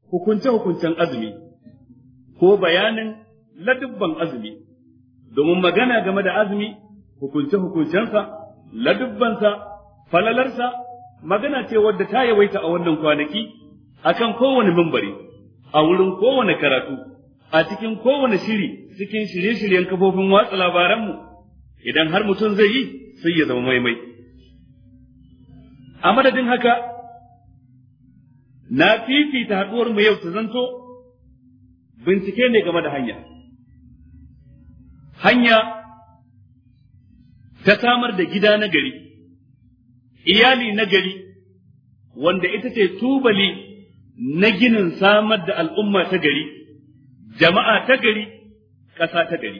hukunce-hukuncen azumi ko bayanin ladubban azumi, domin magana game da azumi, hukunce-hukuncensa, ladubbansa, falalarsa, magana ce wadda ta yawaita a wannan kwanaki akan kowane mimbari, a wurin kowane karatu, a cikin kowane shiri, cikin shirye-shiryen kafofin watsa labaranmu, idan har mutum zai yi sai ya zama maimai. A madadin haka, na fifita haɗuwar mu yau ta zanto bincike ne game da hanya. Hanya ta samar da gida na gari, iyali na gari, wanda ita ce tubali na ginin samar da al'umma ta gari, jama'a ta gari, ƙasa ta gari.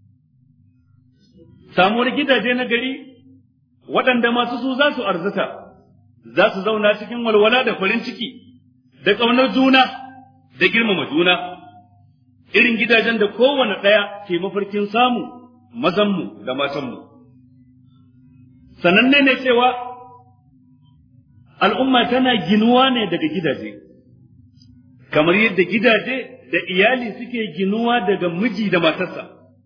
Samuwar gidaje na gari waɗanda masu su za su arzuta, za su zauna cikin walwala da farin ciki, da ƙaunar juna, da girmama juna, irin gidajen da kowane ɗaya ke mafarkin samu mazanmu da matanmu. Sananne ne cewa al'umma tana ginuwa ne daga gidaje, kamar yadda gidaje da iyali suke ginuwa daga miji da matarsa.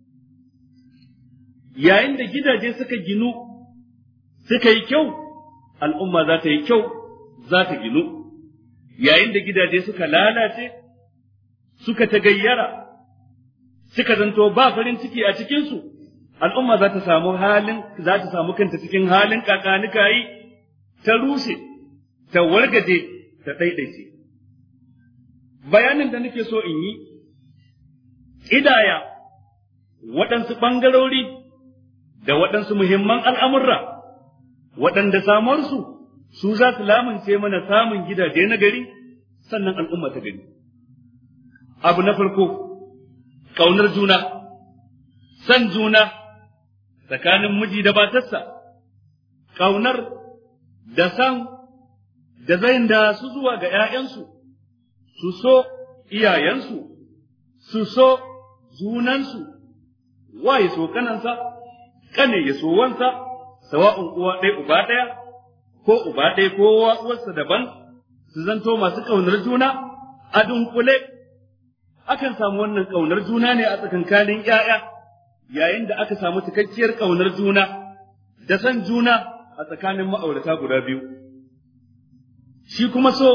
Yayin da gidaje suka ginu, suka yi kyau, al'umma za ta yi kyau, za ta ginu. Yayin da gidaje suka lalace, suka tagayyara, suka zanto ba farin ciki a cikinsu, al'umma za ta samu kanta cikin halin kakanikayi, ta rushe, ta wargaje, ta ɗaiɗaice. Bayanin da nake so in yi, ƙidaya waɗansu ɓangarori da waɗansu muhimman al'amurra, waɗanda samuwarsu su za su lamunce mana samun gidaje na gari, sannan al'umma ta gari. Abu na farko, ƙaunar juna, san juna tsakanin miji da matarsa, ƙaunar da san da zayin da su zuwa ga ‘ya'yansu, su so iyayensu, su so junansu, wa ya so kanansa, kane ya so wansa, sawa'un uwa ɗaya uba ɗaya, ko uba ɗaya ko uwarsa daban, su zanto masu ƙaunar juna a dunkule. Akan samu wannan ƙaunar juna ne a tsakankanin ‘ya'ya, yayin da aka samu cikakkiyar ƙaunar juna da san juna a tsakanin ma'aurata guda biyu. Shi kuma so,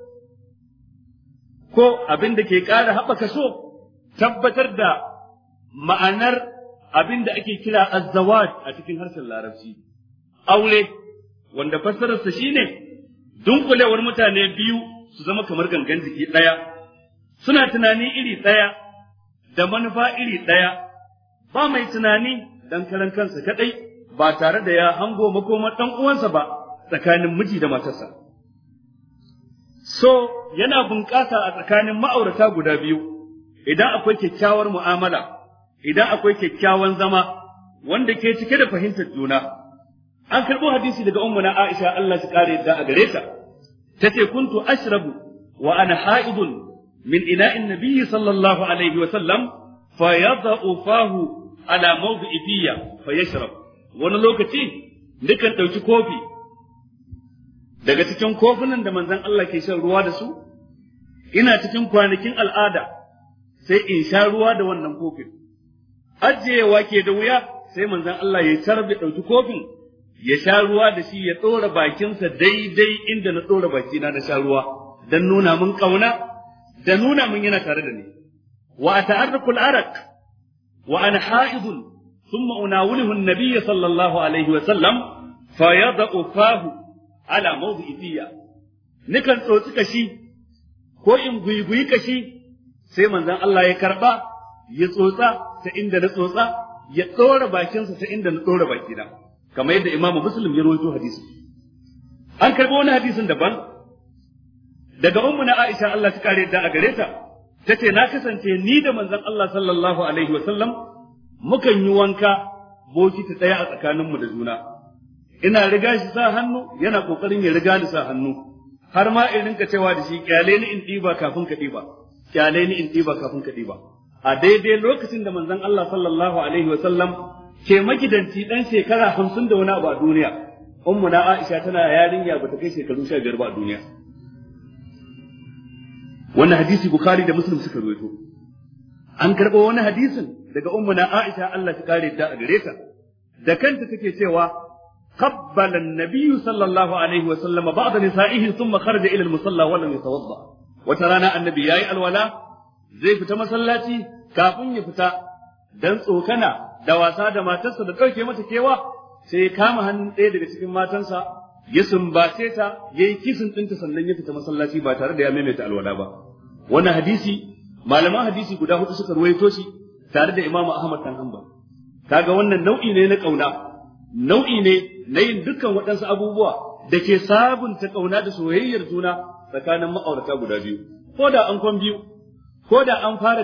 ko abin da ke ƙara haɓaka so, tabbatar da ma'anar abin da ake kira azzawaj a cikin harshen Larabci. Aure, wanda fassararsa shine dunkulewar mutane biyu su zama kamar gangan jiki ɗaya, suna tunani iri ɗaya, da manufa iri ɗaya, ba mai tunani dan karan kansa kaɗai, ba tare da ya hango makomar ɗan uwansa ba tsakanin miji da matarsa. So yana bunƙasa a tsakanin ma'aurata guda biyu, idan akwai kyakkyawar mu'amala, idan akwai kyakkyawan zama, wanda ke cike da fahimtar juna. An karɓo hadisi daga ummuna Aisha Allah shi kare yadda a gare ta, tace kuntu ashrabu wa ana ha'idun min ina'in nabiyyi sallallahu alaihi wa sallam fa yada'u fahu ala mawdi'i fiyya fa yashrab. Wani lokaci dukan ɗauki kofi daga cikin kofunan da manzon Allah ke shan ruwa da su, ina cikin kwanakin al'ada sai in sha ruwa da wannan kofin. Ajiyewa ke da wuya sai manzon Allah ya tarbe ɗauki kofin ya sha ruwa da shi, ya ɗora bakinsa daidai inda na ɗora bakina na sha ruwa, don nuna min ƙauna, da nuna min yana tare da ni. Wa a ta'arrukul arak wa ana ha'idun thumma unawilihu an-nabiy sallallahu alaihi wa sallam fa yada'u fahu ala mawdi'i fiyya. Nikan tsotsi kashi ko in guiguyi kashi, sai manzon Allah ya karba ya tsotsa ta inda na tsotsa, ya ɗora bakinsa ta inda na ɗora bakina, kamar yadda Imam Muslim ya rawaito hadisi. An karɓo wani hadisin daban daga ummuna Aisha Allah ta kare da a gare ta, tace na kasance ni da manzon Allah sallallahu alaihi wa sallam mukan yi wanka bokiti ɗaya a tsakaninmu da juna. Ina riga shi sa hannu, yana kokarin ya riga ni sa hannu, har ma in rinka cewa da shi kyale ni in ɗiba kafin ka ɗiba, kyale ni in ɗiba kafin ka ɗiba. A daidai lokacin da manzon Allah sallallahu alaihi wa sallam ke magidanci dan shekara 50 da wani abu a duniya, ummuna Aisha tana yarinya bata kai shekaru 15 ba a duniya. wannan hadisi Bukhari da Muslim suka rawaito. An karɓo wani hadisin daga ummuna Aisha Allah ta kare ta a gare ta da kanta take cewa qabbala an-nabiy sallallahu alaihi wa sallam ba'da nisa'ihi thumma kharaja ila al-musalla wa lam yatawadda. Wata rana annabi yayi alwala zai fita masallaci, kafin ya fita dan tsokana da wasa da matarsa da dauke mata kewa, sai ya kama hannun ɗaya daga cikin matansa ya sumbace ta, yayi kisin ɗinta, sannan ya fita masallaci ba tare da ya maimaita alwala ba. Wannan hadisi malaman hadisi guda hudu suka ruwaito shi tare da Imam Ahmad dan Hanbal. Kaga wannan nau'i ne na kauna, nau'i ne na yin dukkan waɗansu abubuwa da ke sabunta kauna da soyayyar juna tsakanin ma'aurata guda biyu. Ko da an kwan biyu, ko da an fara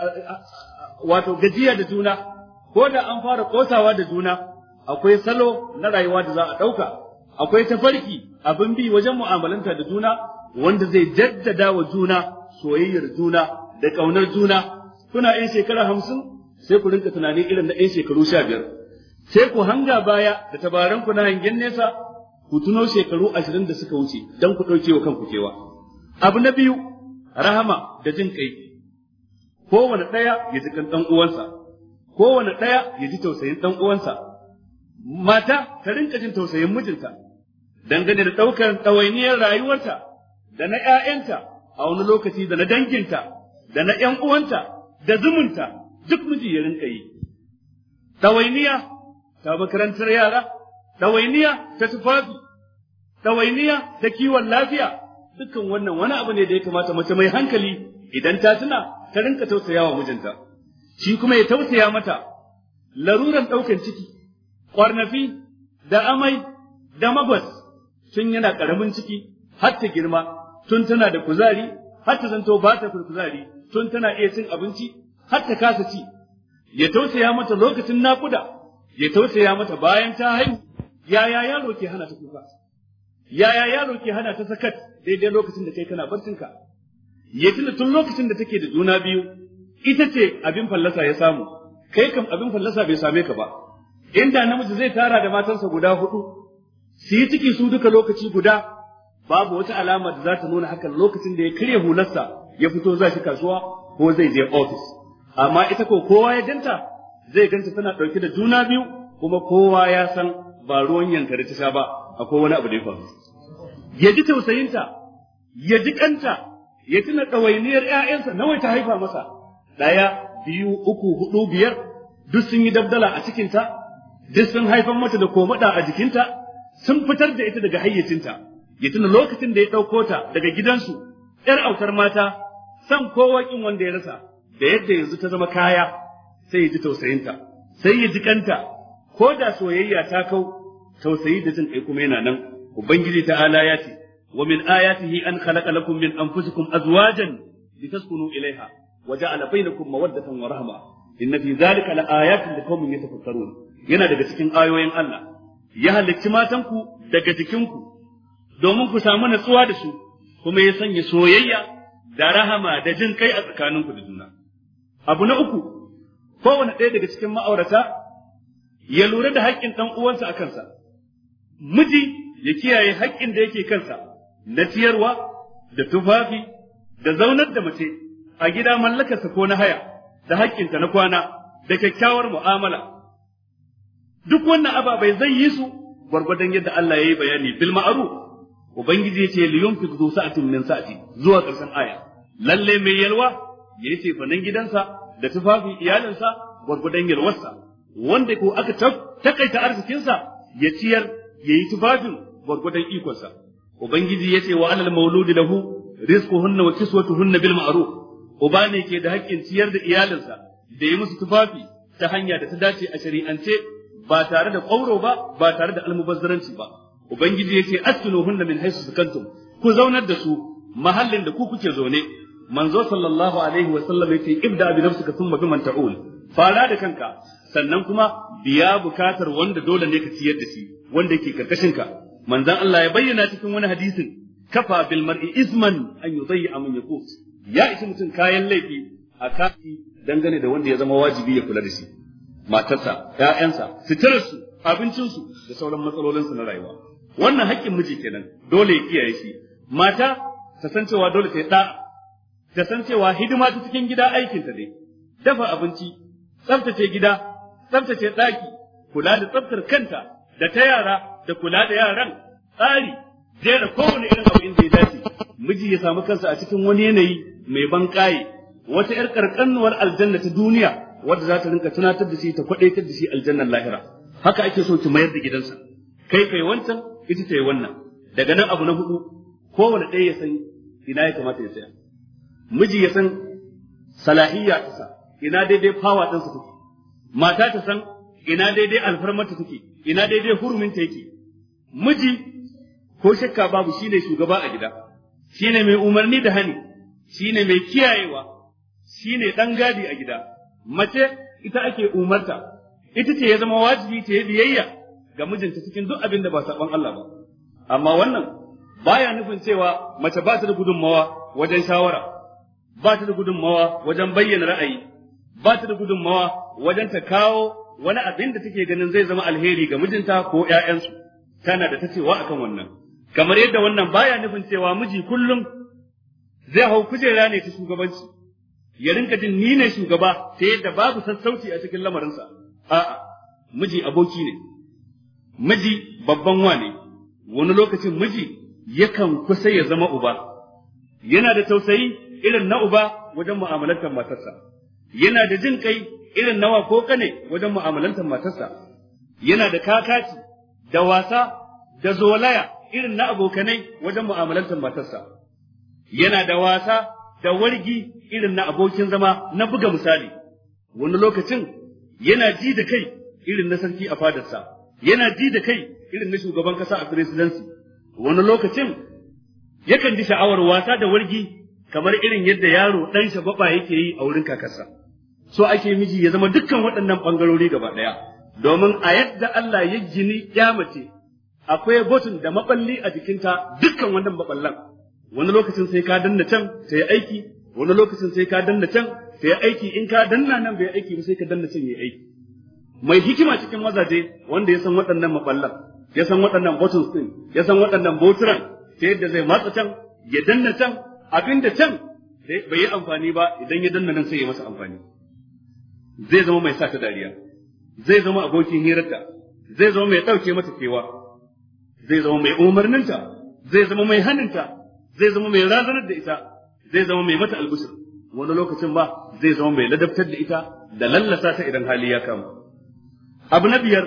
wato gajiya da juna, ko da an fara kosawa da juna, akwai salo na rayuwa da za a ɗauka, akwai tafarki abin bi wajen mu'amalanta da juna wanda zai jaddada wa juna soyayyar juna da ƙaunar juna. Kuna ƴan shekara 50 sai ku rinka tunani irin na ƴan shekaru 15, sai ku hanga baya da tabaran ku na hangen nesa ku tuno shekaru 20 da suka wuce dan ku ɗauke wa kanku kewa. Abu na biyu, rahama da jin kai. Kowane ɗaya ya ji kan ɗan uwansa, kowane ɗaya ya ji tausayin ɗan uwansa. Mata ta rinka jin tausayin mijinta dangane da ɗaukar ɗawainiyar rayuwarta da na ‘ya'yanta a wani lokaci, da na danginta da na ‘yan uwanta da zumunta, duk miji ya rinka yi. Ɗawainiya ta makarantar yara, ɗawainiya ta tufafi, ɗawainiya ta kiwon lafiya, dukkan wannan wani abu ne da ya kamata mace mai hankali idan ta tuna ta rinka tausaya wa mijinta, shi kuma ya tausaya mata. Laruran ɗaukan ciki, ƙwarnafi da amai da magwas tun yana ƙaramin ciki har ta girma, tun tana da kuzari har ta zanto ba ta kuzari, tun tana iya cin abinci har ta kasa ci. Ya tausaya mata lokacin naƙuda, ya tausaya mata bayan ta haihu. Yaya yaro ke hana ta kuka? Yaya yaro ke hana ta sakat daidai lokacin da kai kana barcinka? Ya tuna tun lokacin da take da juna biyu, ita ce abin fallasa ya samu, kai kam abin fallasa bai same ka ba. Inda namiji zai tara da matansa guda 4 su yi ciki su duka lokaci guda, babu wata alama da za ta nuna hakan lokacin da ya karya hularsa ya fito za shi kasuwa ko zai je ofis. Amma ita ko kowa ya ganta zai ganta tana ɗauke da juna biyu, kuma kowa ya san ba ruwan yankari ta sha ba, akwai wani abu da ya faru. Ya ji tausayinta, ya ji kanta, ya tuna ɗawainiyar ‘ya'yansa nawa ta haifa masa, 1, 2, 3, 4, 5, duk sun yi dabdala a cikinta, duk sun haifan mata da komaɗa a jikinta, sun fitar da ita daga hayyacinta. Ya tuna lokacin da ya ɗauko ta daga gidansu, ‘yar autar mata, san kowa ƙin wanda ya rasa, da yadda yanzu ta zama kaya, sai ya ji tausayinta, sai ya ji kanta, ko da soyayya ta kau, tausayi da jin kai kuma yana nan. Ubangiji ta'ala ya ce, wa min ayatihi an khalaqa lakum min anfusikum azwajan litaskunu ilaiha wa ja'ala bainakum mawaddatan wa rahma inna fi dhalika laayatin liqaumin yatafakkarun. Yana daga cikin ayoyin Allah, ya halicci matanku daga jikinku domin ku samu natsuwa da su, kuma ya sanya soyayya da rahama da jin kai a tsakaninku da juna. Abu na uku, kowane ɗaya daga cikin ma'aurata ya lura da haƙƙin ɗan uwansa a kansa. Miji ya kiyaye haƙƙin da yake kansa na ciyarwa da tufafi da zaunar da mace a gida mallakarsa ko na haya, da haƙƙinta na kwana da kyakkyawar mu'amala. Duk wannan ababai zai yi su gwargwadon yadda Allah ya yi bayani bil ma'ruf. Ubangiji ya ce liyunfiq zu sa'atin min sa'ati zuwa ƙarshen aya. Lalle mai yalwa ya ce fanan gidansa da tufafin iyalinsa gwargwadon yalwarsa, wanda ko aka takaita arzikinsa ya ciyar ya yi tufafin gwargwadon ikonsa. Ubangiji ya ce wa alal mauludi lahu rizquhunna wa kiswatuhunna bil ma'ruf. Uba ne ke da haƙƙin ciyar da iyalinsa da yi musu tufafi ta hanya da ta dace a shari'ance, ba tare da ƙwauro ba tare da almubazzaranci ba. Ubangiji ya ce askinuhunna min haisu sukantum, ku zaunar da su mahallin da ku kuke zaune. Manzo sallallahu alaihi wa sallam yace ibda bi nafsika thumma biman ta'ul. Fara da kanka, sannan kuma biya bukatar wanda dole ne ka ciyar da shi, wanda yake karkashin ka. Manzon Allah ya bayyana cikin wani hadisin, kafa bil mar'i isman an yudayya man yaqut. Ya ishi mutum kayan laifi a kafi dangane da wanda ya zama wajibi ya kula da shi. Matarsa, ƴaƴansa, suturarsu, abincinsu da sauran matsalolinsu na rayuwa. Wannan haƙƙin miji kenan, dole ya kiyaye shi. Mata ta san cewa dole ta yi da'a ta san cewa hidima ta cikin gida aikinta ne, dafa abinci, tsaftace gida, tsaftace ɗaki, kula da tsaftar kanta da ta yara da kula da yaran, tsari, jera kowane irin abu inda ya dace, miji ya samu kansa a cikin wani yanayi mai ban ƙaye, wata ‘yar ƙarƙannuwar aljanna ta duniya wadda za ta rinka tunatar da shi ta kwaɗaitar da shi aljannan lahira. Haka ake so ki mayar da gidansa, kai wancan, ita ta yi wannan. Daga nan abu na hudu, kowane ɗaya ya san ina ya kamata ya tsaya. Miji ya san salahiyya ta sa, ina daidai fawa ɗansa take. Mata ta san ina daidai alfarmarta take, ina daidai huruminta yake. Miji ko shakka babu shine shugaba a gida, shine mai umarni da hani, shine mai kiyayewa, shine ɗan gadi a gida. Mace ita ake umarta, ita ce ya zama wajibi ta yi biyayya ga mijinta cikin duk abin da ba saɓon Allah ba. Amma wannan baya nufin cewa mace ba ta da gudunmawa wajen shawara, ba ta da gudunmawa wajen bayyana ra'ayi, ba ta da gudunmawa wajen ta kawo wani abin da take ganin zai zama alheri ga mijinta ko ƴaƴansu. Tana da ta cewa akan wannan. Kamar yadda wannan baya nufin cewa miji kullum zai hau kujera ne ta shugabanci, ya rinka jin ni ne shugaba ta yadda babu sassauci a cikin lamarinsa. A'a, miji aboki ne, miji babban wane, wani lokacin miji yakan kusa ya zama uba, yana da tausayi irin na uba wajen mu'amalantar matarsa, yana da jin kai irin nawa ko kane wajen mu'amalantar matarsa, yana da kakaci da wasa da zolaya irin na abokanai wajen mu'amalantar matarsa, yana da wasa da wargi irin na abokin zama na buga misali, wani lokacin yana ji da kai irin na sarki a fadarsa, yana ji da kai irin na shugaban kasa a presidency, wani lokacin yakan ji sha'awar wasa da wargi kamar irin yadda yaro ɗan shagwaba yake yi a wurin kakarsa. So ake miji ya zama dukkan waɗannan ɓangarori gaba ɗaya, domin a yadda Allah ya gini ya mace akwai botun da maballi a jikinta, dukkan wannan maballan wani lokacin sai ka danna can ta yi aiki, wani lokacin sai ka danna can ta yi aiki, in ka danna nan bai aiki ba sai ka danna can ya aiki. Mai hikima cikin mazaje wanda ya san waɗannan maballan, ya san waɗannan buttons ɗin, ya san waɗannan boturan ta yadda zai matsa can ya danna can, abinda can bai yi amfani ba idan ya danna nan sai ya masa amfani. Zai zama mai sa ta dariya, zai zama abokin hirarta, zai zama mai ɗauke mata kewa, zai zama mai umarninta, zai zama mai haninta, zai zama mai razanar da ita, zai zama mai mata albishir, wani lokacin ba zai zama mai ladabtar da ita da lallasa ta idan hali ya kama. Abu na biyar,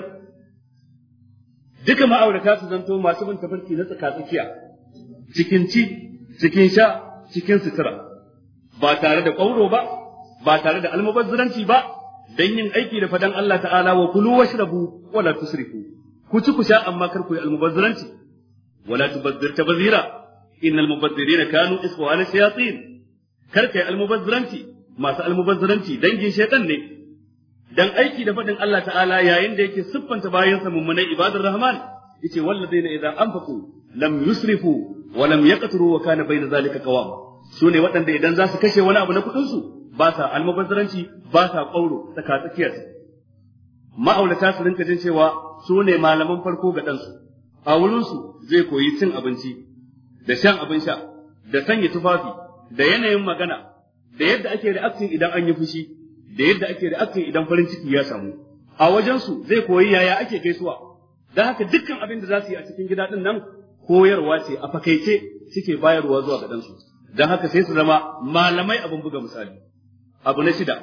duka ma'aurata su zanto masu bin tafarki na tsaka-tsakiya, cikin ci, cikin sha, cikin sutura, ba tare da ƙwauro ba, ba tare da almubazziranci ba, dan yin aiki da fadan Allah ta'ala wa kulu washrabu wala tusrifu, ku ci ku sha amma kar ku yi almubazziranci, wala tubazzir tabzira, innal mubazzirina kanu ikhwana shayatin, kar kai almubazziranci, masu almubazziranci dangin shaytan ne. Dan aiki da faɗin Allah ta'ala yayin da yake siffanta bayansa mummunai ibadar rahman, yace walladaina idza anfaqu lam yusrifu wa lam yaqturu wa kana bayna zalika qawam. Sune waɗanda idan za su kashe wani abu na kuɗin su ba sa almubazzaranci, ba sa ƙauro tsaka tsakiyar. Ma'aurata su rinka jin cewa su ne malaman farko ga ɗansu, a wurinsu zai koyi cin abinci da shan abin sha da sanya tufafi da yanayin magana da yadda ake reaction idan an yi fushi da yadda ake reaction idan farin ciki ya samu. A wajensu zai koyi yaya ake gaisuwa, don haka dukkan abin da za su yi a cikin gida ɗin nan koyarwa ce a fakaice suke bayarwa zuwa ga ɗansu, don haka sai su zama malamai abin buga misali. Abu na shida,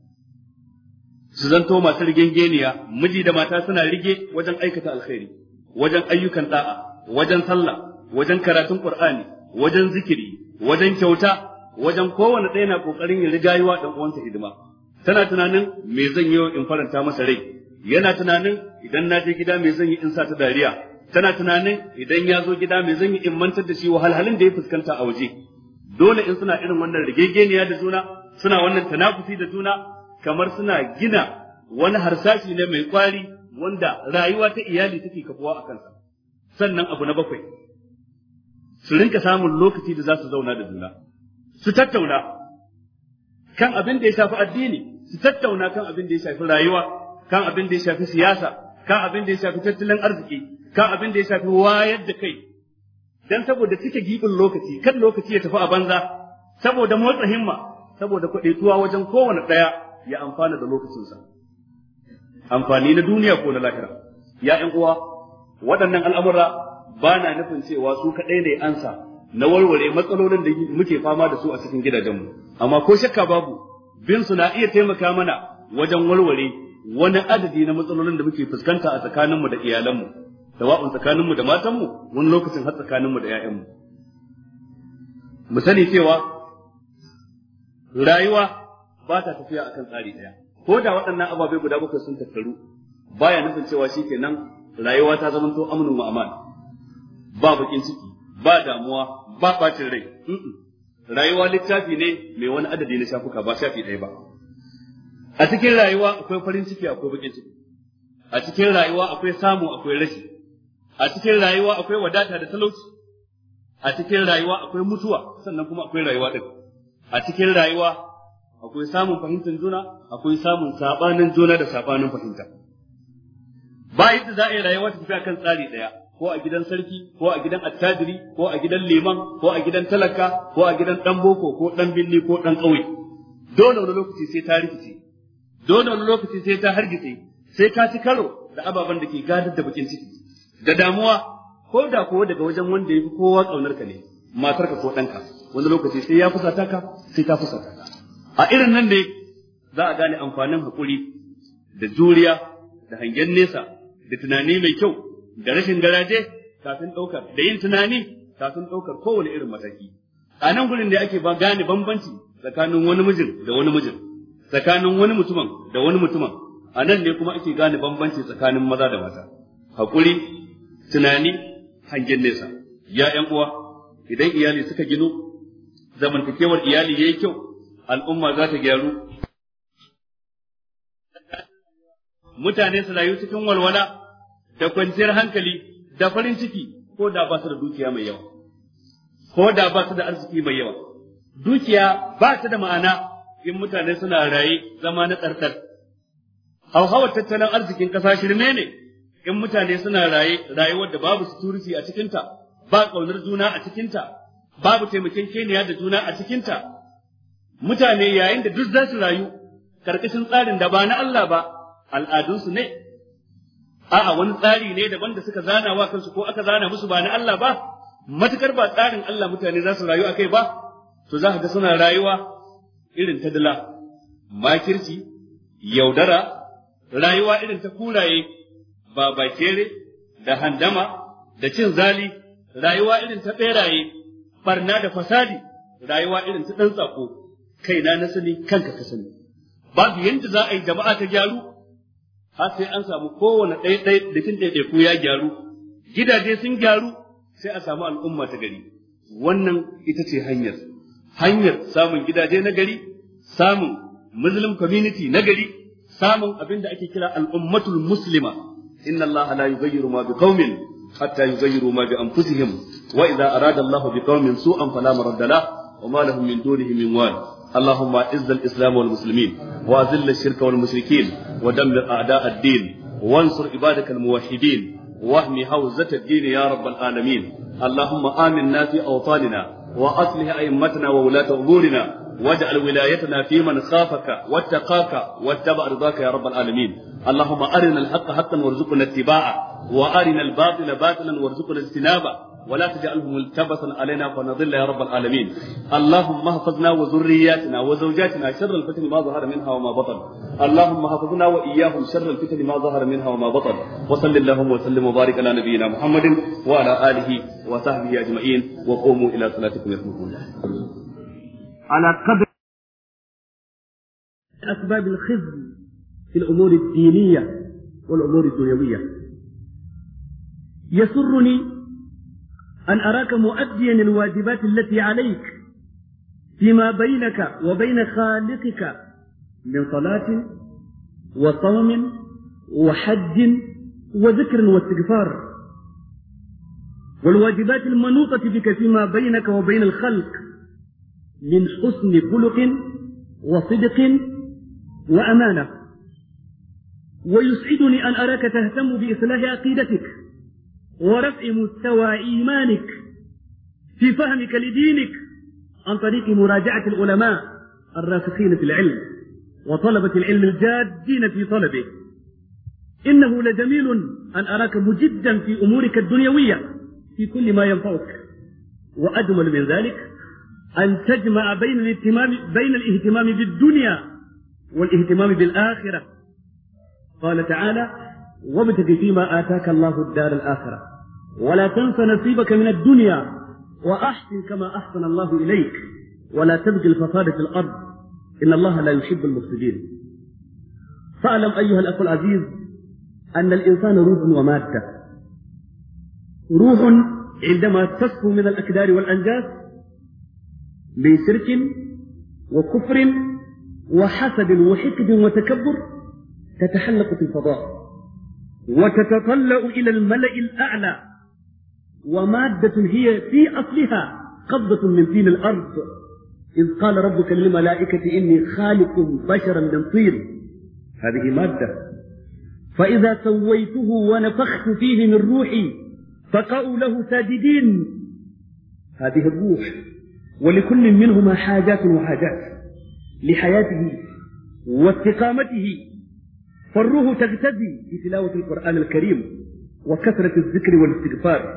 su zanto masu rigengeniya, miji da mata suna rige wajen aikata alkhairi, wajen ayyukan da'a, wajen sallah, wajen karatun Qur'ani, wajen zikiri, wajen kyauta, wajen kowane ɗaya na kokarin ya riga yi wa ɗan uwansa hidima. Tana tunanin me zan yi in faranta masa rai, yana tunanin idan na je gida me zan yi in sa ta dariya, tana tunanin idan ya zo gida me zan yi in mantar da shi wahalhalun da ya fuskanta a waje. Dole in suna irin wannan rigegeniya da juna, suna wannan tanafusi da juna, kamar suna gina wani harsashi ne mai kwari wanda rayuwa ta iyali take kafuwa a kansa. Sannan abu na bakwai, su rinka samun lokaci da za su zauna da juna, su tattauna kan abin da ya shafi addini, su tattauna kan abin da ya shafi rayuwa, kan abin da ya shafi siyasa, kan abin da ya shafi tattalin arziki, kan abin da ya shafi wayar da kai. Dan saboda cike gibin lokaci, kan lokaci ya tafi a banza, saboda motsa himma, saboda kwaɗaituwa wajen kowane ɗaya ya amfana da lokacinsa, amfani na duniya ko na lahira. Ya ƴan uwa, waɗannan al'amura ba na nufin cewa su kaɗai ne ansa na warware matsalolin da muke fama da su a cikin gidajenmu, amma ko shakka babu bin su na iya taimaka mana wajen warware wani adadi na matsalolin da muke fuskanta a tsakaninmu da iyalanmu, sawa'un tsakaninmu da matanmu, wani lokacin har tsakaninmu da 'ya'yanmu. Mu sani cewa rayuwa ba ta tafiya akan tsari ɗaya, ko da waɗannan ababai guda bakwai sun tattaru baya nufin cewa shikenan rayuwa ta zama to amnun wa aman, ba bakin ciki, ba damuwa, ba bacin rai. Rayuwa littafi ne mai wani adadi na shafuka, ba shafi ɗaya ba. A cikin rayuwa akwai farin ciki, akwai bakin ciki. A cikin rayuwa akwai samu, akwai rashi. A cikin rayuwa akwai wadata da talauci. A cikin rayuwa akwai mutuwa, sannan kuma akwai rayuwa ɗin. A cikin rayuwa akwai samun fahimtar juna, akwai samun sabanin juna da sabanin fahimta. Ba yadda za a yi rayuwa ta tafi akan tsari ɗaya, ko a gidan sarki, ko a gidan attajiri, ko a gidan liman, ko a gidan talaka, ko a gidan ɗan boko, ko ɗan binni, ko ɗan ƙauye. Dole wani lokaci sai ta rikice, dole wani lokaci sai ta hargitse, sai ka ci karo da ababen da ke gadar da bakin ciki, da damuwa, ko da kuwa daga wajen wanda ya fi kowa ƙaunar ka ne, matarka ko ɗanka. Wani lokaci sai ya fusata ka, sai ta fusata ka. A irin nan ne za a gane amfanin haƙuri da juriya da hangen nesa da tunani mai kyau da rashin garaje kafin ɗaukar, da yin tunani kafin ɗaukar kowane irin mataki. A nan gurin da ake gane bambanci tsakanin wani mijin da wani mijin, tsakanin wani mutumin da wani mutumin. A nan ne kuma ake gane bambanci tsakanin maza da mata. Haƙuri, tunani, hangen nesa. Ya ƴan uwa, idan iyali suka gino, zamantakewar iyali yayi kyau, al'umma za ta gyaru. Mutane su rayu cikin walwala da kwanciyar hankali da farin ciki, ko da ba su da dukiya mai yawa, ko da ba su da arziki mai yawa. Dukiya ba ta da ma'ana in mutane suna raye zama na tsartsar. Hauhawar tattalin arzikin ƙasa shirme ne in mutane suna raye rayuwar da babu security a cikinta, ba ƙaunar juna a cikinta, babu taimakekeniya da juna a cikinta. Mutane yayin da duk za su rayu karkashin tsarin da ba na Allah ba, al'adunsu ne, a'a wani tsari ne daban da suka zana wa kansu ko aka zana musu ba na Allah ba, matukar ba tsarin Allah mutane za su rayu akai ba, to za ka ga suna rayuwa irin ta dila, makirci, yaudara, rayuwa irin ta kuraye, babakere, da handama, da cin zali, rayuwa irin ta beraye, barna da fasadi, rayuwa irin ta ɗan tsako, kaina na sani kanka ka sani. Babu yadda za a yi jama'a ta gyaru har sai an samu kowane ɗaiɗai da kin ɗaiɗaiku ya gyaru, gidaje sun gyaru, sai a samu al'umma ta gari. Wannan ita ce hanyar samun gidaje na gari, samun Muslim community na gari, samun abin da ake kira al'ummatul muslima. Inna Allah la yughayyiru ma biqaumin hatta yughayyiru ma bi anfusihim wa idza arada Allah biqaumin su'an fala maradda lahu wa ma lahum min dunihi min wal. اللهم اعز الاسلام والمسلمين واذل الشرك والمشركين ودمر اعداء الدين وانصر عبادك الموحدين واحمي حوزة الدين يا رب العالمين. اللهم آمنا في اوطاننا واصلح ائمتنا وولاة امورنا واجعل ولايتنا في من خافك واتقاك واتبع رضاك يا رب العالمين. اللهم ارنا الحق حقا وارزقنا اتباعه وارنا الباطل باطلا وارزقنا اجتنابه ولا تجعله ملتبسا علينا فنضل يا رب العالمين. اللهم احفظنا وذرياتنا وزوجاتنا شر الفتن ما ظهر منها وما بطن. اللهم احفظنا واياهم شر الفتن ما ظهر منها وما بطن. وصل اللهم وسلم وبارك على نبينا محمد وعلى اله وصحبه اجمعين وقوموا الى صلاتكم يرحمكم الله. على قدر اسباب الخزي في الامور الدينيه والامور الدنيويه. يسرني أن أراك مؤديا الواجبات التي عليك فيما بينك وبين خالقك من صلاة وصوم وحج وذكر واستغفار، والواجبات المنوطة بك فيما بينك وبين الخلق من حسن خلق وصدق وأمانة. ويسعدني أن أراك تهتم بإصلاح عقيدتك ورفع مستوى إيمانك في فهمك لدينك عن طريق مراجعة العلماء الراسخين في العلم وطلبة العلم الجادين في طلبه. إنه لجميل أن أراك مجدا في أمورك الدنيوية في كل ما ينفعك، وأجمل من ذلك أن تجمع بين الاهتمام بالدنيا والاهتمام بالآخرة. قال تعالى: وابتغ فيما آتاك الله الدار الآخرة ولا تنس نصيبك من الدنيا وأحسن كما أحسن الله إليك ولا تبغ الفساد في الأرض إن الله لا يحب المفسدين. فاعلم أيها الأخ العزيز أن الإنسان روح ومادة. روح عندما تصفو من الأكدار والأنجاس من شرك وكفر وحسد وحقد وتكبر تتحلق في الفضاء وتتطلع إلى الملأ الأعلى، ومادة هي في أصلها قبضة من طين الأرض. إذ قال ربك للملائكة إني خالق بشرا من طين، هذه مادة. فإذا سويته ونفخت فيه من روحي فقعوا له ساجدين، هذه الروح. ولكل منهما حاجات وحاجات لحياته واستقامته، فالروح تغتدي بتلاوة القرآن الكريم وكثرة الذكر والاستغفار،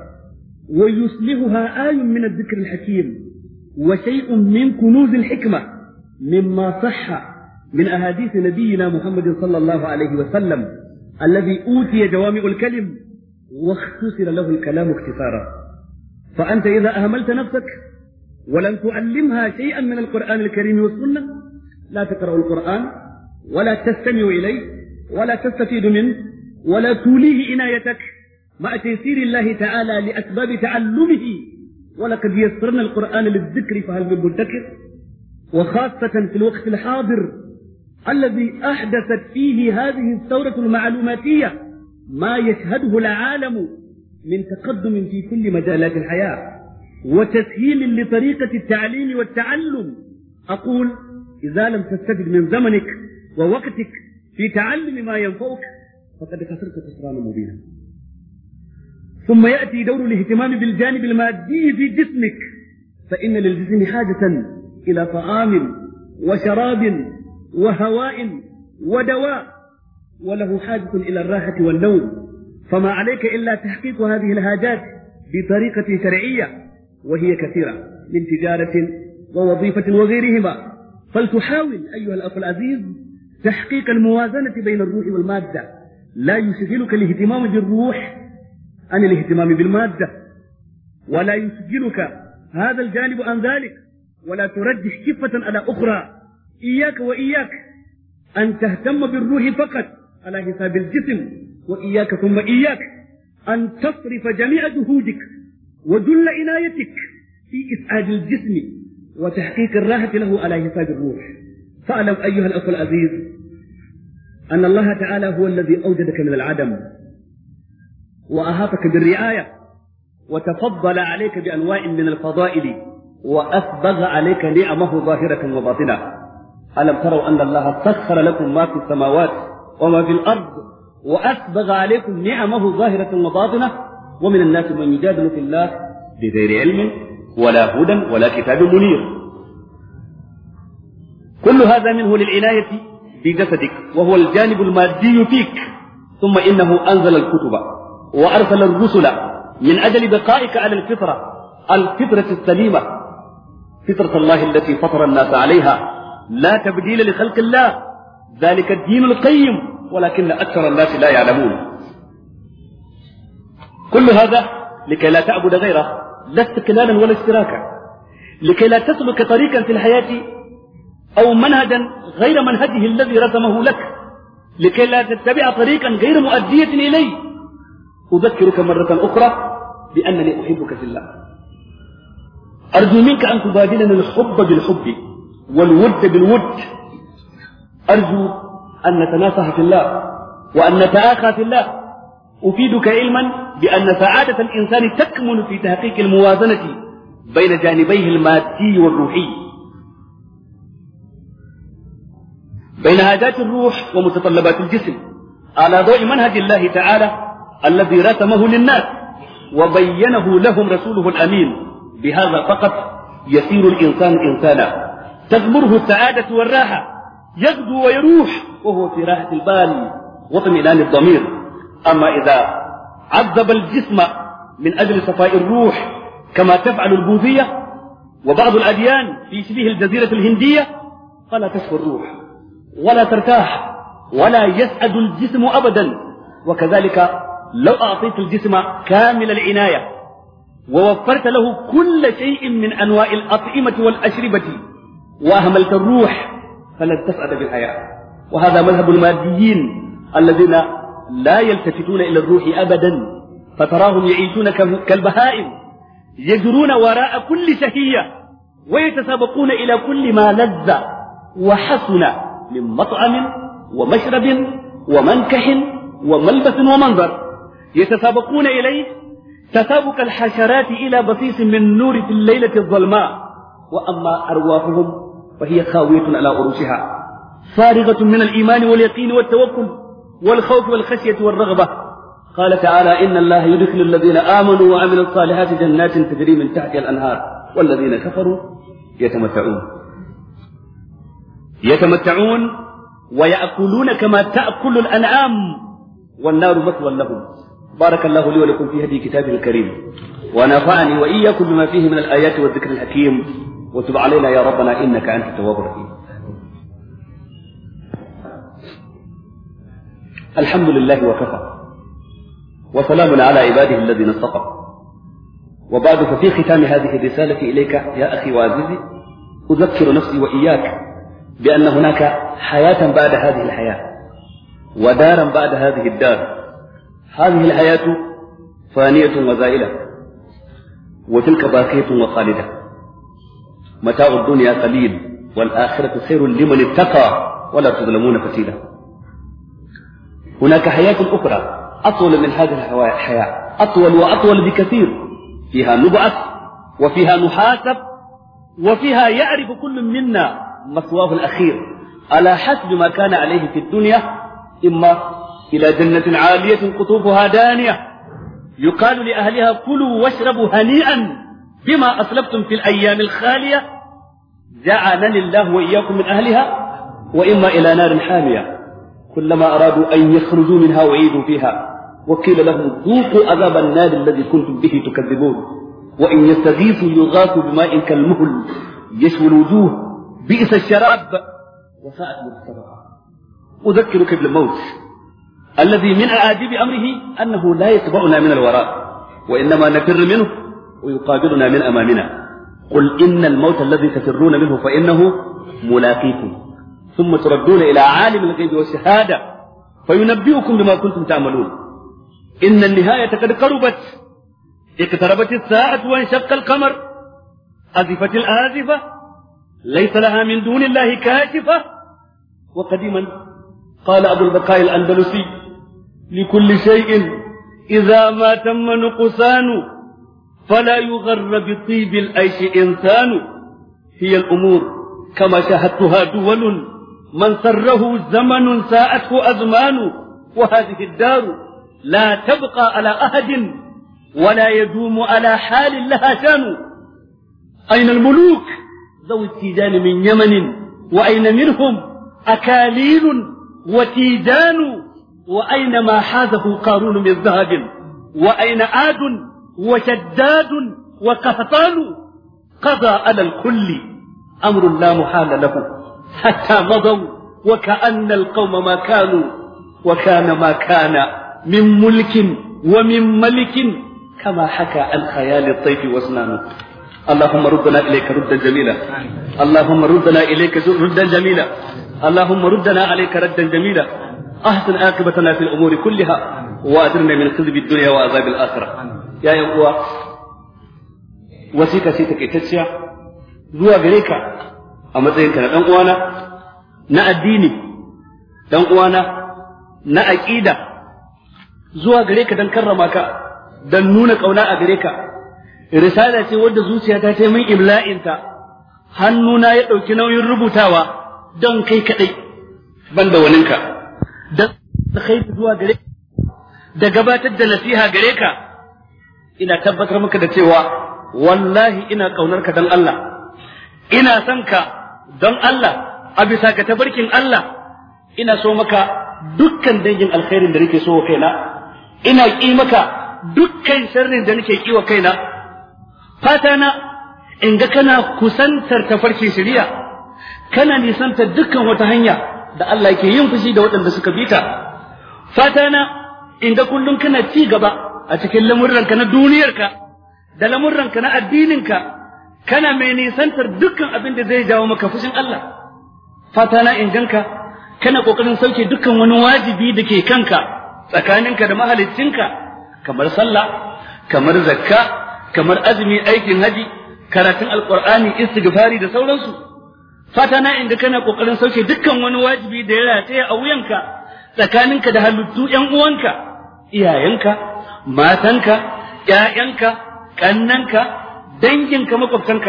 ويصلحها آي من الذكر الحكيم وشيء من كنوز الحكمة مما صح من أحاديث نبينا محمد صلى الله عليه وسلم الذي أوتي جوامع الكلم واختصر له الكلام اختصارا. فأنت إذا أهملت نفسك ولم تعلمها شيئا من القرآن الكريم والسنة لا تقرأ القرآن ولا تستمع إليه ولا تستفيد منه ولا توليه عنايتك مع تيسير الله تعالى لأسباب تعلمه. ولقد يسرنا القرآن للذكر فهل من مدكر، وخاصة في الوقت الحاضر الذي أحدثت فيه هذه الثورة المعلوماتية ما يشهده العالم من تقدم في كل مجالات الحياة وتسهيل لطريقة التعليم والتعلم. أقول: إذا لم تستفد من زمنك ووقتك في تعلم ما ينفعك فقد خسرت خسرانا مبينا. ثم يأتي دور الاهتمام بالجانب المادي في جسمك، فإن للجسم حاجة إلى طعام وشراب وهواء ودواء، وله حاجة إلى الراحة والنوم، فما عليك إلا تحقيق هذه الحاجات بطريقة شرعية، وهي كثيرة من تجارة ووظيفة وغيرهما. فلتحاول أيها الأخ العزيز تحقيق الموازنة بين الروح والمادة. لا يشغلك الاهتمام بالروح عن الاهتمام بالمادة، ولا يشغلك هذا الجانب عن ذلك، ولا ترجح كفة على أخرى. إياك وإياك أن تهتم بالروح فقط على حساب الجسم، وإياك ثم إياك أن تصرف جميع جهودك وجل عنايتك في إسعاد الجسم وتحقيق الراحة له على حساب الروح. فاعلم أيها الأخ العزيز أن الله تعالى هو الذي أوجدك من العدم وأحاطك بالرعاية وتفضل عليك بأنواع من الفضائل وأسبغ عليك نعمه ظاهرة وباطنة. ألم تروا أن الله سخر لكم ما في السماوات وما في الأرض وأسبغ عليكم نعمه ظاهرة وباطنة؟ ومن الناس من يجادل في الله بغير علم ولا هدى ولا كتاب منير. كل هذا منه للعناية بجسدك وهو الجانب المادي فيك. ثم إنه أنزل الكتب وأرسل الرسل من أجل بقائك على الفطرة السليمة، فطرة الله التي فطر الناس عليها، لا تبديل لخلق الله، ذلك الدين القيم ولكن أكثر الناس لا يعلمون. كل هذا لكي لا تعبد غيره، لا استقلالا ولا اشتراكا، لكي لا تسلك طريقا في الحياة أو منهجا غير منهجه الذي رسمه لك، لكي لا تتبع طريقا غير مؤدية إليه. أذكرك مرة أخرى بأنني أحبك في الله. أرجو منك أن تبادلني الحب بالحب والود بالود. أرجو أن نتناصح في الله وأن نتآخى في الله. أفيدك علما بأن سعادة الإنسان تكمن في تحقيق الموازنة بين جانبيه المادي والروحي، بين حاجات الروح ومتطلبات الجسم، على ضوء منهج الله تعالى الذي رسمه للناس وبينه لهم رسوله الأمين. بهذا فقط يسير الإنسان إنسانا تغمره السعادة والراحة يغدو ويروح وهو في راحة البال واطمئنان الضمير. أما إذا عذب الجسم من أجل صفاء الروح كما تفعل البوذية وبعض الأديان في شبه الجزيرة الهندية فلا تشفى الروح ولا ترتاح ولا يسعد الجسم أبدا. وكذلك لو أعطيت الجسم كامل العناية ووفرت له كل شيء من أنواع الأطعمة والأشربة وأهملت الروح فلن تسعد بالحياة. وهذا مذهب الماديين الذين لا يلتفتون إلى الروح أبدا، فتراهم يعيشون كالبهائم يجرون وراء كل شهية ويتسابقون إلى كل ما لذ وحسن من مطعم ومشرب ومنكح وملبس ومنظر، يتسابقون إليه تسابق الحشرات إلى بصيص من نور في الليلة الظلماء. وأما أرواحهم فهي خاوية على عروشها فارغة من الإيمان واليقين والتوكل والخوف والخشية والرغبة. قال تعالى: إن الله يدخل الذين آمنوا وعملوا الصالحات جنات تجري من تحتها الأنهار والذين كفروا يتمتعون ويأكلون كما تأكل الأنعام والنار مثوى لهم. بارك الله لي ولكم في هدي كتابه الكريم ونفعني وإياكم بما فيه من الآيات والذكر الحكيم، وتب علينا يا ربنا إنك أنت التواب الرحيم. الحمد لله وكفى وسلام على عباده الذين اصطفى، وبعد ففي ختام هذه الرسالة إليك يا أخي وعزيزي أذكر نفسي وإياك بأن هناك حياة بعد هذه الحياة ودارا بعد هذه الدار. هذه الحياة فانية وزائلة وتلك باقية وخالدة. متاع الدنيا قليل والآخرة خير لمن اتقى ولا تظلمون فتيلا. هناك حياة أخرى أطول من هذه الحياة، أطول وأطول بكثير، فيها نبعث وفيها نحاسب وفيها يعرف كل منا مثواه الأخير على حسب ما كان عليه في الدنيا، إما إلى جنة عالية قطوفها دانية يقال لأهلها كلوا واشربوا هنيئا بما أسلفتم في الأيام الخالية جعلني الله وإياكم من أهلها، وإما إلى نار حامية كلما أرادوا أن يخرجوا منها أعيدوا فيها وقيل لهم ذوقوا عذاب النار الذي كنتم به تكذبون. وإن يستغيثوا يغاثوا بماء كالمهل يشوي الوجوه بئس الشراب وساءت مرتفقا. أذكرك بالموت الذي من أعاجيب أمره أنه لا يتبعنا من الوراء وإنما نفر منه ويقابلنا من أمامنا. قل إن الموت الذي تفرون منه فإنه ملاقيكم ثم تردون إلى عالم الغيب والشهادة فينبئكم بما كنتم تعملون. إن النهاية قد قربت، اقتربت الساعة وانشق القمر، أزفت الآزفة ليس لها من دون الله كاشفة. وقديما قال أبو البقاء الأندلسي: لكل شيء إذا ما تم نقصان فلا يغر بطيب العيش إنسان. هي الأمور كما شاهدتها دول من سره زمن ساءته أزمان، وهذه الدار لا تبقى على أحد ولا يدوم على حال لها شان. أين الملوك ذوي التيجان من يمن وأين منهم أكاليل وتيجان؟ وأين ما حازه قارون من ذهب؟ وأين عاد وشداد وقهطان؟ قضى على الكل أمر لا محال له حتى مضوا وكأن القوم ما كانوا، وكان ما كان من ملك ومن ملك كما حكى عن خيال الطيف واسنانه. اللهم ردنا إليك ردا جميلا، اللهم ردنا إليك ردا جميلا، اللهم ردنا عليك ردا جميلا. أحسن عاقبتنا في الأمور كلها وأجرنا من خزي الدنيا وعذاب الآخرة. يا يوم وسيكا سيتك إتشيا zuwa gare ka a matsayinka na ɗan uwana na addini, ɗan uwana na aƙida, zuwa gare ka don karrama ka, don nuna ƙauna a gare ka. Risala ce wadda zuciyata ta min imla'inta, hannuna ya ɗauki nauyin rubutawa don kai kaɗai, ban da waninka, don kai zuwa gare ka, da gabatar da nasiha gare ka. Ina tabbatar maka da cewa wallahi ina ƙaunar ka don Allah, ina son ka don Allah a bisa ga tabarkin Allah, ina so maka dukkan dangin alkhairin da nake so wa kaina, ina ƙi maka dukkan sharrin da nake ƙi wa kaina. Fata na in ga kana kusantar tafarkin shari'a, kana nisantar dukkan wata hanya da Allah yake yin fushi da waɗanda suka bita. Fata na in ga kullum kana ci gaba a cikin lamurranka na duniyarka da lamurranka na addininka, kana mai nisantar dukkan abin da zai jawo maka fushin Allah. Fata na in ganka kana kokarin sauke dukkan wani wajibi da ke kanka tsakaninka da mahaliccinka, kamar sallah, kamar zakka, kamar azumi, aikin haji, karatun alqur'ani, istighfari da sauransu. Fata na in ga kana kokarin sauke dukkan wani wajibi da ya rataya a wuyanka tsakaninka da halittu ƴan uwanka, iyayenka, matanka, ƴaƴanka, kannanka, danginka, makwabtanka.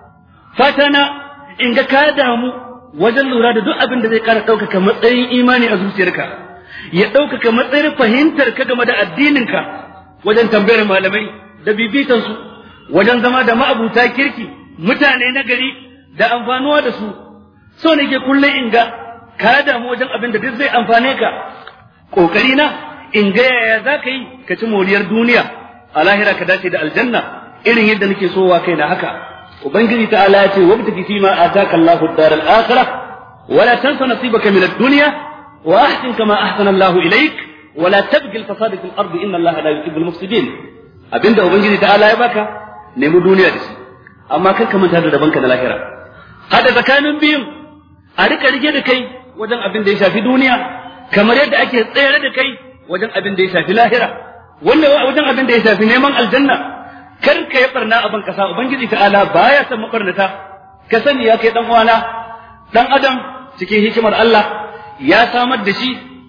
Fata na in ga ka damu wajen lura da duk abin da zai ƙara ɗaukaka matsayin imani a zuciyarka, ya ɗaukaka matsayin fahimtar ka game da addininka, wajen tambayar malamai da bibitansu, wajen zama da ma'abuta kirki, mutane na gari da amfanuwa da su. So ne ke kullum in ga ka damu wajen abin da duk zai amfane ka. Kokari na in ga yaya za ka yi ka ci moriyar duniya, a lahira ka dace da aljanna irin yadda nake so wa kaina haka. Ubangiji ta'ala ya ce wabtaki fi ma ataka Allahu ad-dar al-akhirah wa la tansa nasibaka min ad-dunya wa ahsin kama ahsana Allahu ilayk wa la tabghi al-fasada fil ardi inna Allaha la yuhibbu al-mufsidin. Abinda Ubangiji ta'ala ya baka nemi duniya da shi, amma kar ka manta da rabanka na lahira. Hada tsakanin biyun, a rika rige da kai wajen abin da ya shafi duniya kamar yadda ake tsere da kai wajen abin da ya shafi lahira. Wannan wajen abin da ya shafi neman aljanna, kar ka yi barna a ban kasa. Ubangiji ta'ala baya son mabarnata. Ka sani ya kai dan uwana, dan adam cikin hikimar Allah ya samar da shi,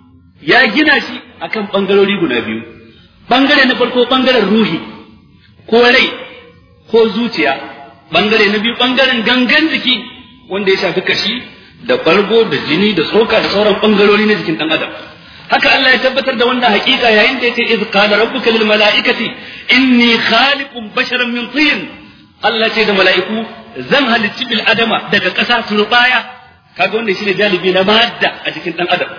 ya gina shi akan bangarori guda biyu. Bangare na farko bangaren ruhi ko rai ko zuciya, bangare na biyu bangaren gangan jiki wanda ya shafi kashi da bargo da jini da tsoka da sauran bangarori na jikin dan adam. Haka Allah ya tabbatar da wannan hakika yayin da yace iz qala rabbuka lil malaikati inni khaliqun basharan min tin. Allah ce da mala'iku zan halicci bil adama daga ƙasa turbaya. Kaga wannan shine jalibi na madda a jikin dan adam.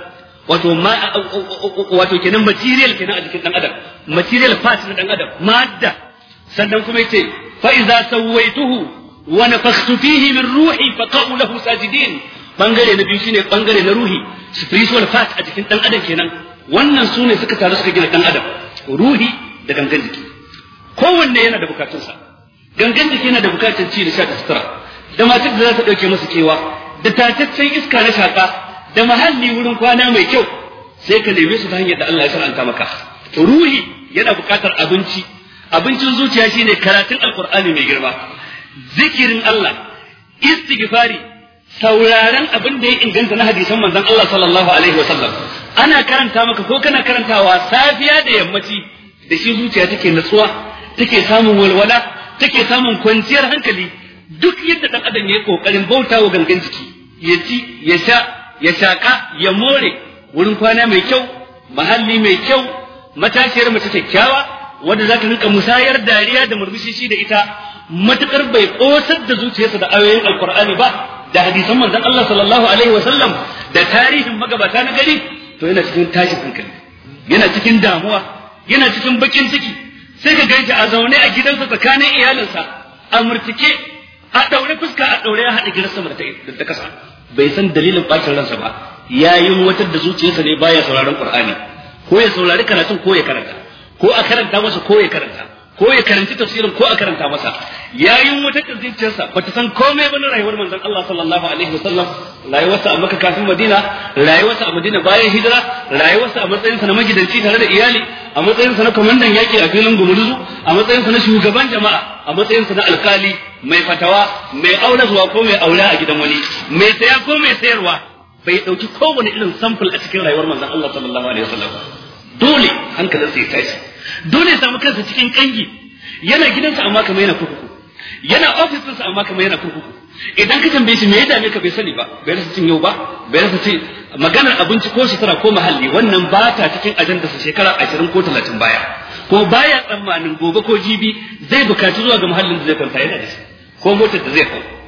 Wato kenan material kenan a jikin dan adam, material part na dan adam, madda. Sannan kuma yace fa iza sawaituhu wa nafakhtu fihi min ruhi faqa'u lahu sajidin. Bangare na biyu shine bangare na ruhi, spiritual part a jikin dan adam kenan. Wannan sune suka taru suka gina dan adam, ruhi da gangan jiki. Kowanne yana da bukatunsa. Gangan jiki yana da bukatun ci da sha da sutura, da matar da za ta dauke masa kewa, da tataccen iska na shaka, da mahalli wurin kwana mai kyau. Sai ka neme su ta hanyar da Allah ya shar'anta maka. Ruhi yana bukatar abinci. Abincin zuciya shine karatun alqur'ani mai girma, zikirin Allah, istighfari, sauraron abin da ya inganta na hadisan manzon Allah sallallahu alaihi wasallam. Ana karanta maka ko kana karantawa safiya da yammaci, da shi zuciya take natsuwa, take samun walwala, take samun kwanciyar hankali. Duk yadda dan adam yayi kokarin bautawa gangan jiki, ya ci, ya sha, ya shaka, ya more wurin kwana mai kyau, mahalli mai kyau, matashiyar mace kyakkyawa wanda za ta rinka musayar dariya da murmushi shi da ita, matukar bai kosar da zuciyarsa da ayoyin alkur'ani ba da hadisan manzon Allah sallallahu alaihi wa sallam da tarihin magabata na gari, to yana cikin tashin hankali, yana cikin damuwa, yana cikin bakin ciki. Sai ka ganshi a zaune a gidansa tsakanin iyalinsa, a murtike, a daure fuska, a daure ya haɗa gidansa da kasa, bai san dalilin bacin ransa ba. Yayin watar da zuciyarsa ne baya sauraron Qur'ani, ko ya saurari karatun ko ya karanta, ko a karanta masa ko ya karanta, ko ya karanci tafsirin ko a karanta masa. Yayin wata zuciyarsa bata san komai ba na rayuwar manzon Allah sallallahu alaihi wasallam, rayuwarsa a Makka kafin Madina, rayuwarsa a Madina bayan hijira, rayuwarsa a matsayin sa na magidanci tare da iyali, a matsayin sa na komandan yaki a filin gumurzu, a matsayin sa na shugaban jama'a, a matsayin sa na alkali, mai fatawa, mai auraswa ko mai aure a gidan wani, mai saya ko mai sayarwa. Bai dauki kowane irin sample a cikin rayuwar manzon Allah sallallahu alaihi wasallam. Dole hankalinsa ya tashi, dole ya samu kansa cikin kangi. Yana gidansa amma kamar yana kurkuku, yana ofisinsa amma kamar yana kurkuku. Idan ka tambaye shi me ya dame ka bai sani ba, bai rasa cin yau ba, bai rasa cin maganar abinci ko sutura ko mahalli, wannan ba ta cikin ajandarsa shekara 20 ko 30 baya, ko baya tsammanin gobe ko jibi zai bukaci zuwa ga mahallin da zai kwanta yana da shi, ko motar da zai hau,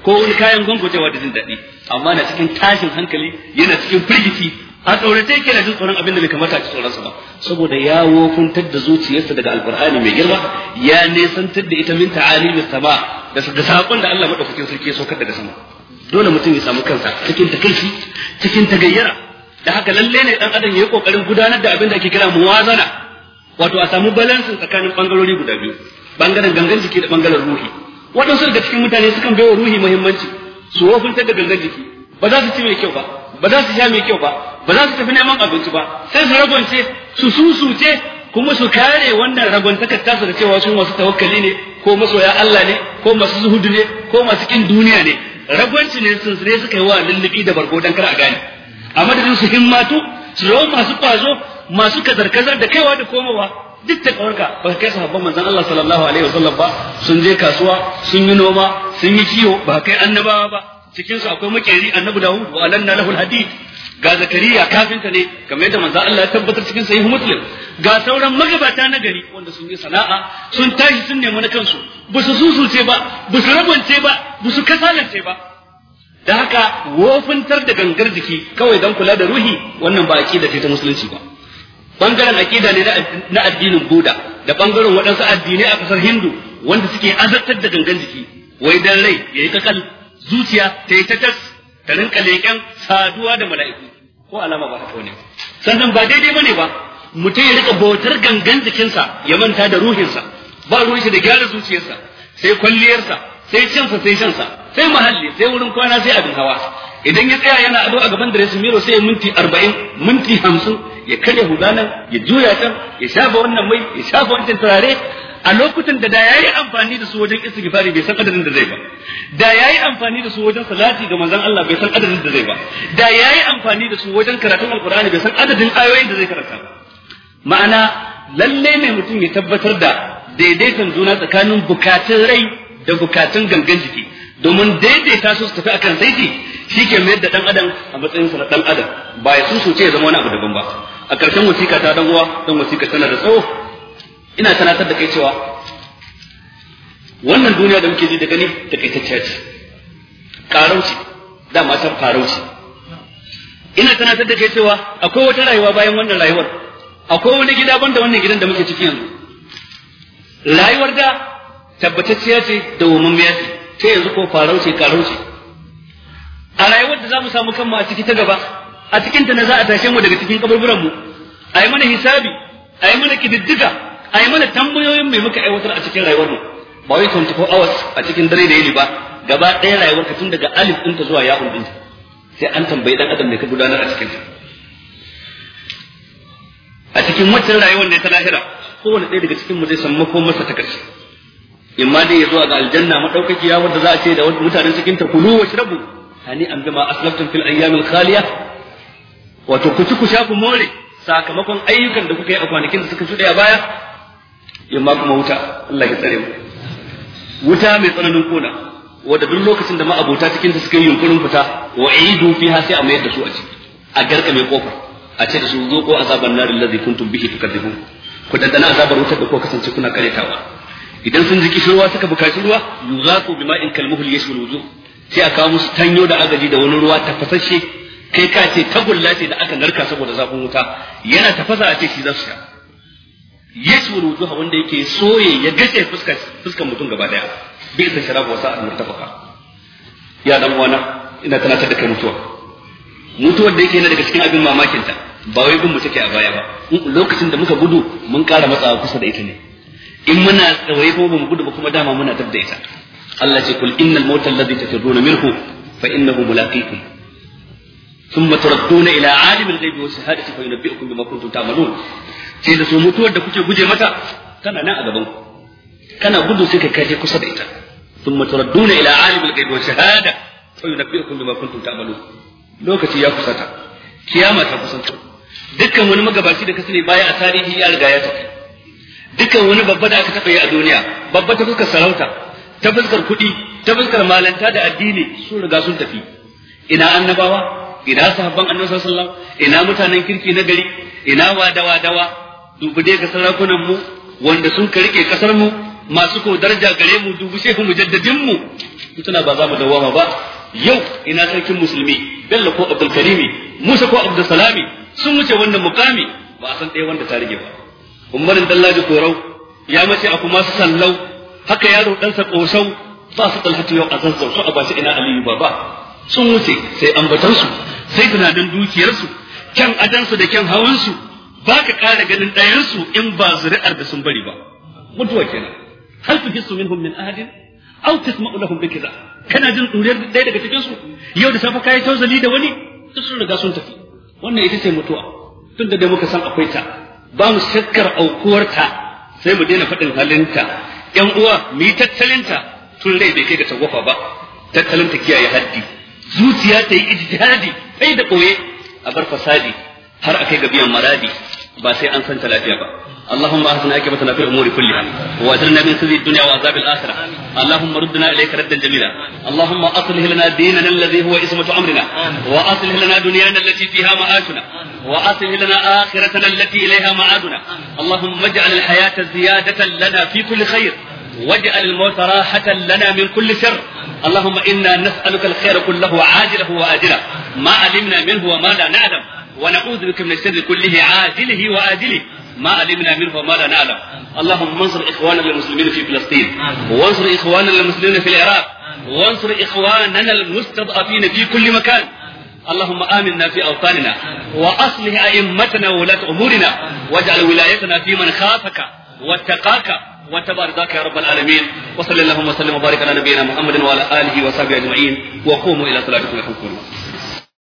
ko wani kayan gwangwajewa da jin daɗi, amma na cikin tashin hankali, yana cikin firgici, a tsorace yake na jin tsoron abin da bai kamata a ci tsoronsa ba, saboda ya wofuntar da zuciyarsa daga alkur'ani mai girma, ya nesantar da ita min ta'alimis sama da saƙon da Allah madaukakin sarki ya saukar daga sama. Dole mutum ya samu kansa cikin takaici, cikin tagayyara, da haka lalle ne dan adam ya yi kokarin gudanar da abin da ake kira muwazana, wato a samu balance tsakanin bangarori guda biyu, bangaren gangan jiki da bangaren ruhi. Waɗansu daga cikin mutane sukan baiwa ruhi muhimmanci, su wofintar da gangan jiki, ba za su ci mai kyau ba, ba za su sha mai kyau ba, ba za su tafi neman abinci ba, sai su ragonce, su susuce, kuma su kare wannan ragontakar tasu da cewa su masu tawakkali ne, ko masoya Allah ne, ko masu zuhudu ne, ko masu kin duniya ne. Ragwanci ne sun ne suka yi wa lullubi da bargo dan kar a gane. A madadin su himmatu, su zama masu kwazo, masu kazar-kazar da kaiwa da komowa, duk da kawarka ba kai sahabban manzon Allah sallallahu alaihi wasallam ba, sun je kasuwa, sun yi noma, sun yi kiwo, ba kai annabawa ba. Cikin su akwai makeri annabi Dawud wa alanna lahul hadid, ga Zakariya kafinta ne kamar yadda manzon Allah ya tabbatar cikin sahih Muslim, ga sauran magabata na gari wanda sun yi sana'a, sun tashi sun nemi na kansu, ba su susuce ba, ba su ragwance ba, ba su kasalance ba. Da haka wofintar da gangar jiki kawai don kula da ruhi, wannan ba aqida ce ta musulunci ba. Bangaren aqida ne na addinin Buda da bangaren waɗansu addinai a kasar Hindu wanda suke azartar da gangan jiki, wai dan rai yayi kakal, zuciya ta yi tatas, ta rinka leƙen saduwa da mala'iku, ko alama ba haka ne. Sannan ba daidai bane ba mutum ya rika bautar gangan jikinsa ya manta da ruhinsa, ba ruwan shi da gyara zuciyarsa, sai kwalliyarsa, sai cinsa, sai shansa, sai mahalli, sai wurin kwana, sai abin hawa. Idan ya tsaya yana ado a gaban da miro sai ya minti 40, minti 50, ya karya hudanan, ya juya can, ya shafa wannan mai, ya shafa wancan turare, a lokutan da yayi amfani da su wajen istighfari bai san adadin da zai ba, da yayi amfani da su wajen salati ga manzon Allah bai san adadin da zai ba, da yayi amfani da su wajen karatun alqur'ani bai san adadin ayoyin da zai karanta ba. Ma'ana lalle ne mutum ya tabbatar da daidaiton juna tsakanin bukatun rai da bukatun gangan jiki, domin daidaita su tafi akan saiti shi ke mayar da dan adam a matsayin sa na dan adam, ba ya susuce ya zama wani abu daban ba. A ƙarshen wasiƙa ta dan uwa, dan wasiƙa tana da tsawo, ina tunatar da kai cewa wannan duniya da muke ji da gani takaitacciya ce, karauci, dama ta karauci. Ina tunatar da kai cewa akwai wata rayuwa bayan wannan rayuwar, akwai wani gida banda wannan gidan da muke ciki yanzu. Rayuwar da tabbatacciya ce da wumammiya ce, sai yanzu ko farauci, karauci. A rayuwar da za mu samu kanmu a ciki ta gaba, a cikinta na za a tashe mu daga cikin kaburburanmu, a yi mana hisabi, a yi mana kididdiga, a yi mana tambayoyin mai muka aiwatar a cikin rayuwar mu, ba wai 24 hours a cikin dare da yini ba, gaba ɗaya rayuwar ka tun daga alif ɗinta zuwa ya'un ɗinta, sai an tambayi ɗan adam mai ka gudanar a cikin ta. A cikin waccan rayuwar ne ta lahira, kowane ɗaya daga cikin mu zai san makon masa ta ƙarshe. In ma dai ya zuwa ga aljanna madaukakiya wanda za a ce da mutanen cikin ta kulu wa shrabu hani an bima aslaftum fil ayyamil khaliya, wato ku ci ku sha ku more sakamakon ayyukan da kuka yi a kwanakin da suka shuɗe a baya. Yamma kuma wuta, Allah ya tsare mu. Wuta mai tsananin kona, wanda duk lokacin da ma'abota cikin ta suka yi yunkurin fita, wa aidu fiha sai a mayar da su a ciki, a garka mai kofar, a ce da su zo ko azaban nar allazi kuntum bihi tukadzibun, ku dandana azabar wutar da ko kasance kuna karetawa. Idan sun ji kishirwa suka bukaci ruwa, yuzaqu bima'in kalmuhul yashwil wujuh, sai a kawo musu tanyo da agaji da wani ruwa tafasasshe, kai ka ce tagulla ce da aka narka saboda zafin wuta, yana tafasa a ce shi za su sha. Yashwil wujuh wanda yake soye ya gace fuskar mutum gaba daya, bi isa sharabu wasa al-murtafaqa. Ya dan uwana, ina tunatar da kai mutuwar da yake yana daga cikin abin mamakin ta, ba wai gun mu take a baya ba. Lokacin da muka gudu mun ƙara matsawa kusa da ita ne, in muna tsawaye ko ba mu gudu ba kuma dama muna dab da ita. Allah ce kul innal mauta alladhi tafirruna minhu fa innahu mulaqikum thumma turadduna ila alimil ghaibi was shahadati fa yunabbi'ukum bima kuntum ta'malun. Sai da su mutuwar da kuke guje mata tana nan a gaban ku, kana gudu sai ka kaje kusa da ita. thumma turadduna ila alimil ghaibi was shahada fa yunabbi'ukum bima kuntum ta'malun. Lokaci ya kusata, kiyama ta kusanta. Dukkan wani magabaci da ka sani baya a tarihi ya riga ya tafi. Dukkan wani babba da aka taɓa yi a duniya, babba ta fuskar sarauta, ta fuskar kuɗi, ta fuskar malanta da addini, sun riga sun tafi. Ina annabawa, ina sahabban annabi sallallahu alaihi wasallam, ina mutanen kirki na gari, ina wadawa, dubu dai ga sarakunan mu wanda sun ka rike kasar mu, masu ko daraja gare mu, dubu shehu mujaddadin mu, mutuna ba za mu dawama ba. Yau ina sarkin musulmi Bello ko Abdul Karimi, Musa ko Abdul Salami sun wuce wannan mukami, ba a san ɗaya wanda ta rage ba. Umarin Dallaji Korau ya mace a kuma sallau, haka yaro ɗansa ƙosau, ba su Talhatu yau a zazzau, su a bashi ina Aliyu Baba sun wuce, sai ambatansu, sai tunanin dukiyarsu, kyan adansu da kyan hawansu, ba ka ƙara ganin ɗayansu in ba zuri'ar da sun bari ba. Mutuwa kenan. Hal tuhissu minhum min ahadin aw tasma'u lahum bikza. Kana jin duriyar ɗaya daga cikin su? Yau da safa kai tauzali da wani, duk sun riga sun tafi. Wannan ita ce mutuwa. Tunda da muka san akwai ta, ba mu shakkar aukuwarta, sai mu daina faɗin halinta. ƴan uwa mu yi tattalinta tun rai bai kai ga tagwafa ba. Tattalinta kiyaye haddi. Zuciya ta yi ijtihadi kai da koye a bar fasadi har akai ga biyan maradi ba sai an san ta lafiya ba. اللهم اهدنا عاقبتنا في الامور كلها واجرنا من خزي الدنيا وعذاب الاخره. اللهم ردنا اليك ردا جميلا. اللهم اصلح لنا ديننا الذي هو عصمة امرنا، واصلح لنا دنيانا التي فيها معاشنا، واصلح لنا اخرتنا التي اليها معادنا. اللهم اجعل الحياه زياده لنا في كل خير، واجعل الموت راحه لنا من كل شر. اللهم انا نسالك الخير كله عاجله واجله ما علمنا منه وما لا نعلم، ونعوذ بك من الشر كله عاجله واجله ما علمنا منه وما لا نعلم. اللهم انصر اخواننا المسلمين في فلسطين، وانصر اخواننا المسلمين في العراق، وانصر اخواننا المستضعفين في كل مكان. اللهم آمنا في أوطاننا، وأصلح أئمتنا وولاة أمورنا، واجعل ولايتنا في من خافك واتقاك واتبع رضاك يا رب العالمين. وصلى اللهم وسلم وبارك على نبينا محمد وعلى آله وصحبه أجمعين، وقوموا إلى صلاتكم يرحمكم الله.